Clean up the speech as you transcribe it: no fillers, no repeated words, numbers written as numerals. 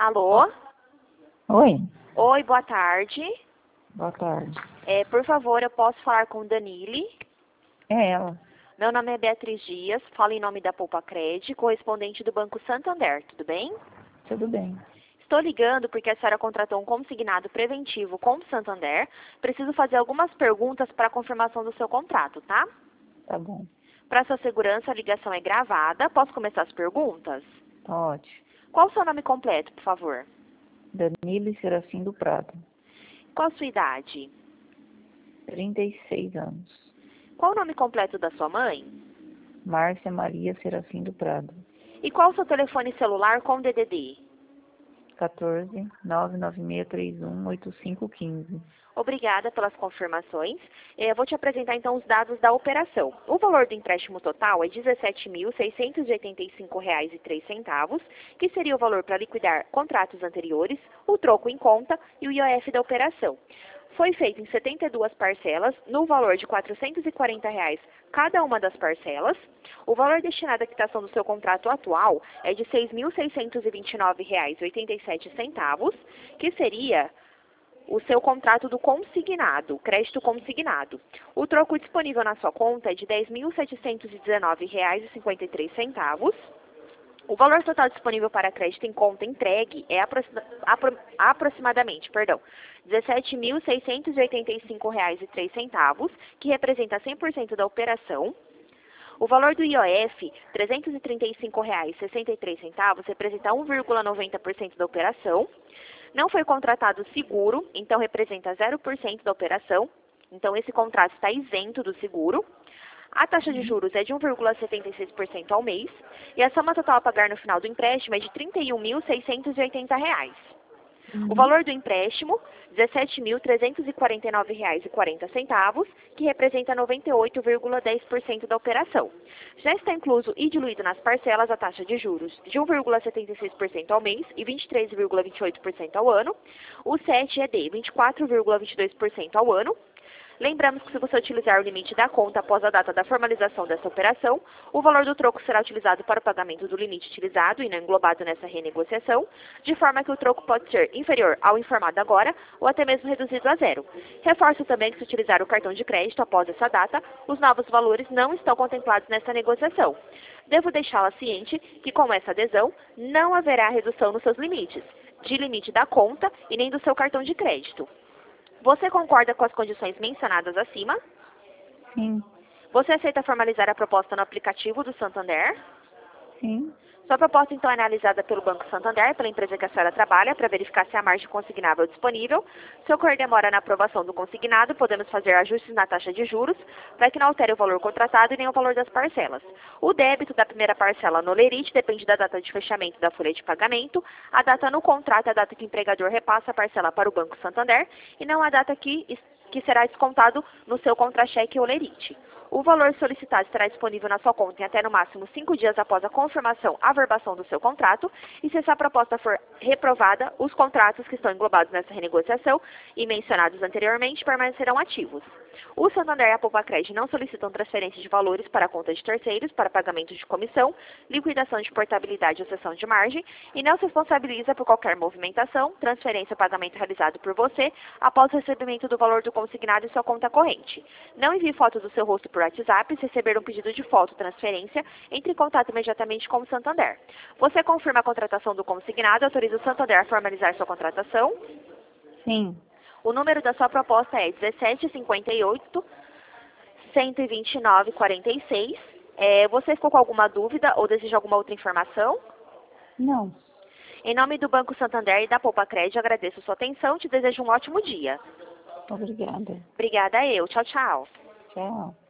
Alô? Oi, Oi, boa tarde. boa tarde. Por favor, eu posso falar com Danile? É ela. Meu nome é Beatriz Dias, falo em nome da Poupa Cred, correspondente do Banco Santander, tudo bem? Tudo bem. Estou ligando porque a senhora contratou um consignado preventivo com o Santander. Preciso fazer algumas perguntas para a confirmação do seu contrato, tá? Tá bom. Para sua segurança, a ligação é gravada. Posso começar as perguntas? Pode. Qual o seu nome completo, por favor? Danilo Serafim do Prado. Qual a sua idade? 36 anos. Qual o nome completo da sua mãe? Márcia Maria Serafim do Prado. E qual o seu telefone celular com DDD? 14 99631 8515. Obrigada pelas confirmações. Eu vou te apresentar então os dados da operação. O valor do empréstimo total é R$ 17.685,03, que seria o valor para liquidar contratos anteriores, o troco em conta e o IOF da operação. Foi feito em 72 parcelas, no valor de R$ 440 cada uma das parcelas. O valor destinado à quitação do seu contrato atual é de R$ 6.629,87, que seria o seu contrato do consignado, crédito consignado. O troco disponível na sua conta é de R$ 10.719,53. O valor total disponível para crédito em conta entregue é aproximadamente R$ 17.685,03, que representa 100% da operação. O valor do IOF, R$ 335,63, representa 1,90% da operação. Não foi contratado seguro, então representa 0% da operação. Então, esse contrato está isento do seguro. A taxa de juros é de 1,76% ao mês. E a soma total a pagar no final do empréstimo é de R$ 31.680. O valor do empréstimo, R$ 17.349,40, que representa 98,10% da operação. Já está incluso e diluído nas parcelas a taxa de juros de 1,76% ao mês e 23,28% ao ano. O SET é de 24,22% ao ano. Lembramos que se você utilizar o limite da conta após a data da formalização dessa operação, o valor do troco será utilizado para o pagamento do limite utilizado e não englobado nessa renegociação, de forma que o troco pode ser inferior ao informado agora ou até mesmo reduzido a zero. Reforço também que se utilizar o cartão de crédito após essa data, os novos valores não estão contemplados nessa negociação. Devo deixá-la ciente que com essa adesão não haverá redução nos seus limites, de limite da conta e nem do seu cartão de crédito. Você concorda com as condições mencionadas acima? Sim. Você aceita formalizar a proposta no aplicativo do Santander? Sim. Sua proposta, então, é analisada pelo Banco Santander, pela empresa que a senhora trabalha, para verificar se há margem consignável disponível. Se ocorrer demora na aprovação do consignado, podemos fazer ajustes na taxa de juros, para que não altere o valor contratado e nem o valor das parcelas. O débito da primeira parcela no lerite depende da data de fechamento da folha de pagamento. A data no contrato é a data que o empregador repassa a parcela para o Banco Santander e não a data que será descontado no seu contra-cheque ou lerite. O valor solicitado estará disponível na sua conta em até no máximo 5 dias após a confirmação, averbação do seu contrato, e se essa proposta for reprovada, os contratos que estão englobados nessa renegociação e mencionados anteriormente permanecerão ativos. O Santander e a Poupa Cred não solicitam transferência de valores para a conta de terceiros para pagamento de comissão, liquidação de portabilidade ou cessão de margem e não se responsabiliza por qualquer movimentação, transferência ou pagamento realizado por você após o recebimento do valor do consignado em sua conta corrente. Não envie fotos do seu rosto por WhatsApp. Se receber um pedido de foto transferência, entre em contato imediatamente com o Santander. Você confirma a contratação do consignado e autoriza o Santander a formalizar sua contratação? Sim. O número da sua proposta é 1758-129-46. Você ficou com alguma dúvida ou deseja alguma outra informação? Não. Em nome do Banco Santander e da Poupa Cred, agradeço sua atenção e te desejo um ótimo dia. Obrigada. Obrigada eu. Tchau, tchau. Tchau.